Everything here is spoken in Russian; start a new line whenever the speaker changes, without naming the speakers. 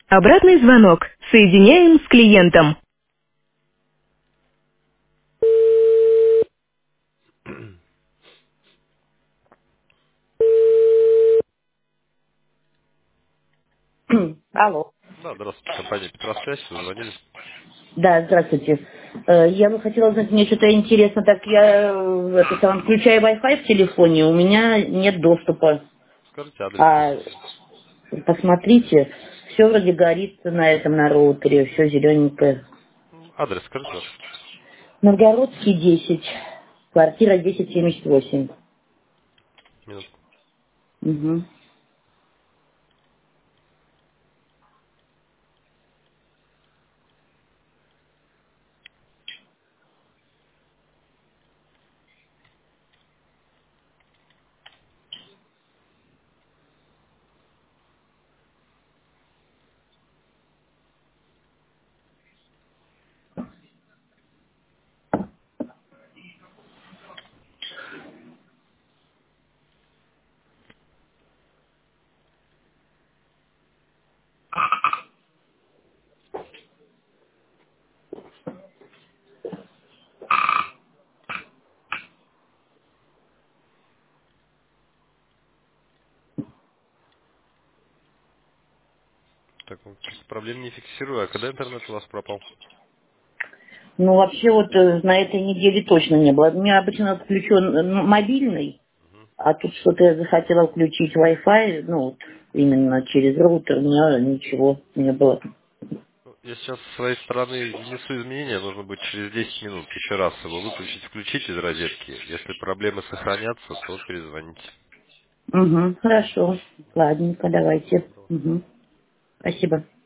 Обратный звонок. Соединяем с клиентом. Алло.
Да, здравствуйте, компания Петросвязь, вы звонили.
Да, здравствуйте. Я бы хотела узнать, мне что-то интересно, так я включаю Wi-Fi в телефоне, у меня нет доступа.
Скажите адрес,
А
пожалуйста.
посмотрите, все вроде горит на этом, на роутере, все зелененькое.
Адрес скажите ваш.
Новгородский 10, квартира 1078.
Минутку.
Угу.
Так, каких проблем не фиксирую. А когда интернет у вас пропал?
Ну, вообще вот на этой неделе точно не было. У меня обычно включен мобильный, а тут что-то я захотела включить Wi-Fi, ну, вот именно через роутер, у меня ничего не было.
Ну, я сейчас с своей стороны внесу изменения, нужно будет через 10 минут еще раз его выключить, включить из розетки. Если проблемы сохранятся, то перезвоните.
Угу, хорошо. Ладненько,
Всего
давайте.
доброго.
Угу. Спасибо.